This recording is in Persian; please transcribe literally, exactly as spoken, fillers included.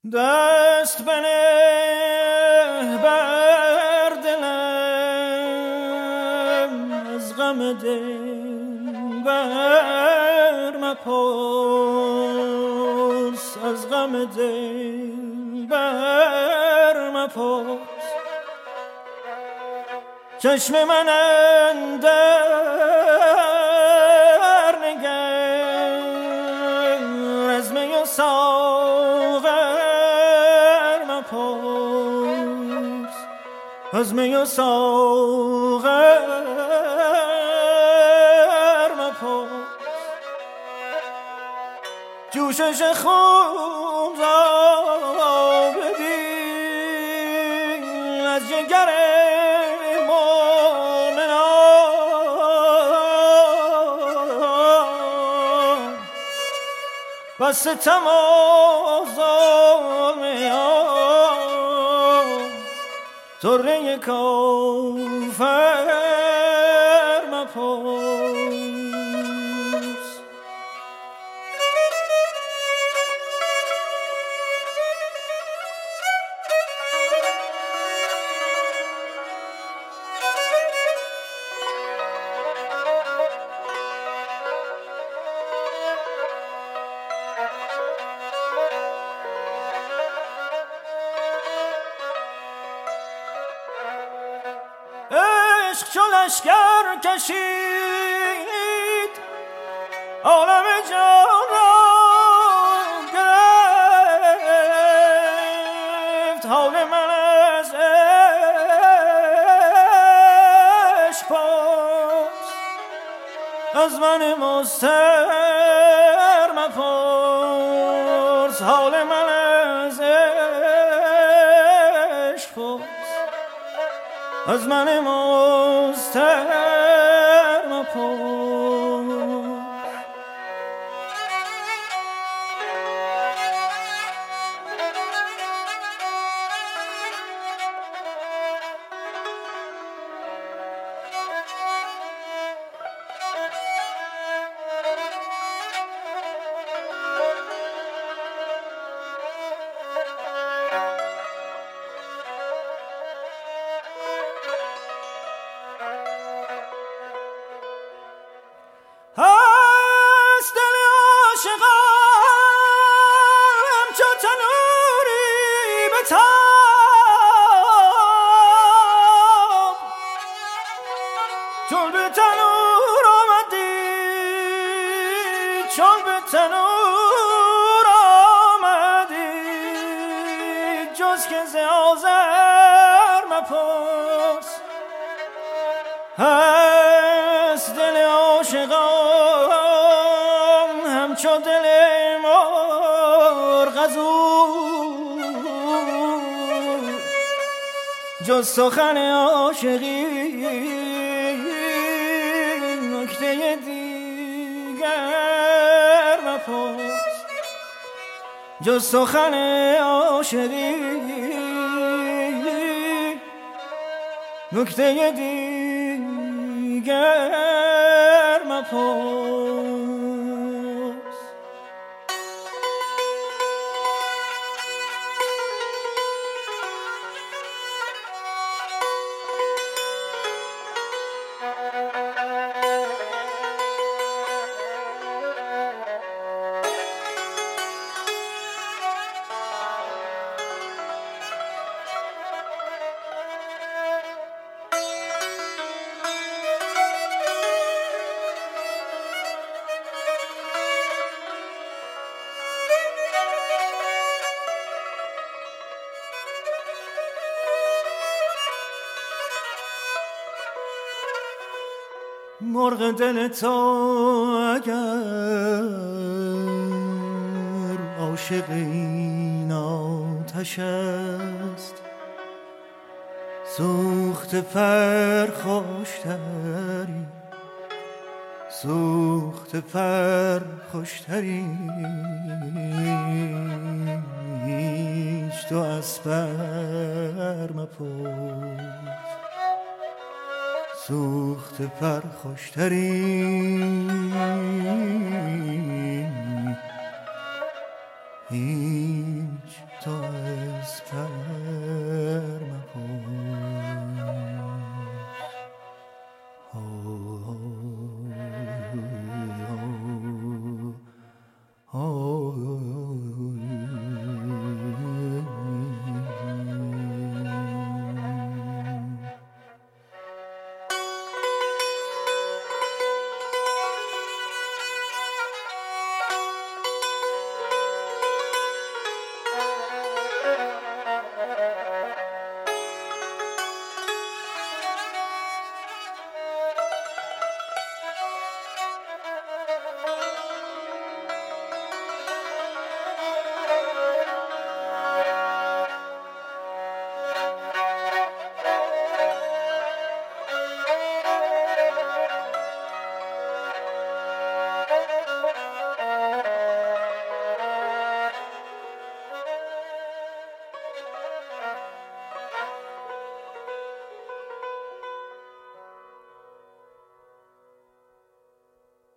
دست بنه بر دلم از غم دل بر مپرس، از غم دل بر مپرس. چشم من اندر نگر از می و ساغر مپرس، از می و ساغر مپرس. جوشش خون را ببین از جگر و ستم و ظلمیان طره کافر مپرس. عشق چو لشکر کشید عالم جان را گرفت. حال من از عشق پرس، از من مضطر مپرس. حال من از عشق پرس، از من مضطر مپرس. هست دل عاشقم چو تنوری به تاب، چون به تنور آمدی، چون به تنور آمدی، جز که ز آذر مپرس. هست دل عاشقان همچو دل مرغ از او، جز سخن عاشقی نکته دیگر مپرس. جز سخن عاشقی نکته دیگر مپرس. مرغ دل تو اگر عاشق این آتش است، سوخت پر خوشتری، سوخت پر خوشتری. هیچ تو از پر مپرس، سوخت پر خوشتری. هیچ تو از پر